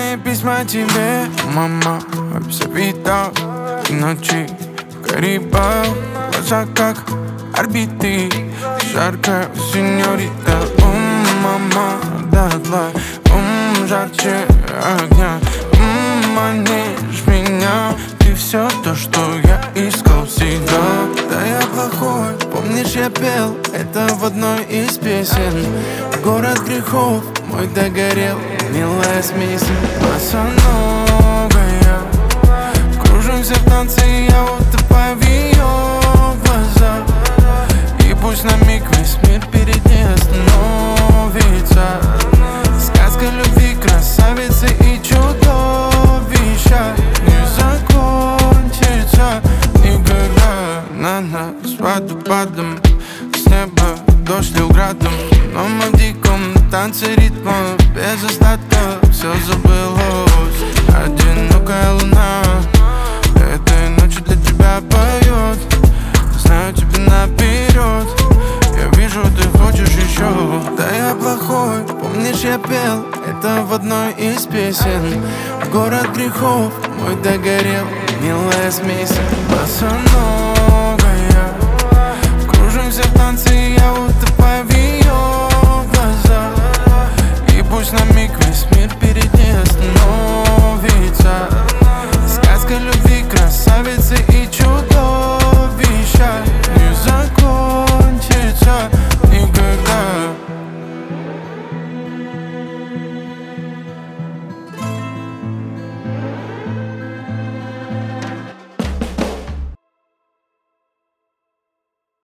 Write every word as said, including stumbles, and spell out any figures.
мои письма тебе, мама, все видал. И ночи в Карибах, глаза как орбиты, жаркая сеньорита. Ум, мама, дотла, ум, жарче огня. Ум, манишь меня, ты все то, что я искал всегда. Да я плохой, помнишь, я пел это в одной из песен. Город грехов мой догорел, милая смесь. Босоногая, кружимся в танце, и я утопаю в ее глазах. И пусть на миг весь мир перед ней остановится. Сказка любви, красавицы и чудовища не закончится никогда. На нас водопадом с неба дождь лил градом. Но мы в диком танце ритма без остатка. Все забылось, одинокая луна этой ночью для тебя поет. Знаю тебя наперед, я вижу, ты хочешь еще. Да я плохой, помнишь, я пел это в одной из песен. Город грехов мой догорел, милая смесь. Босоногая,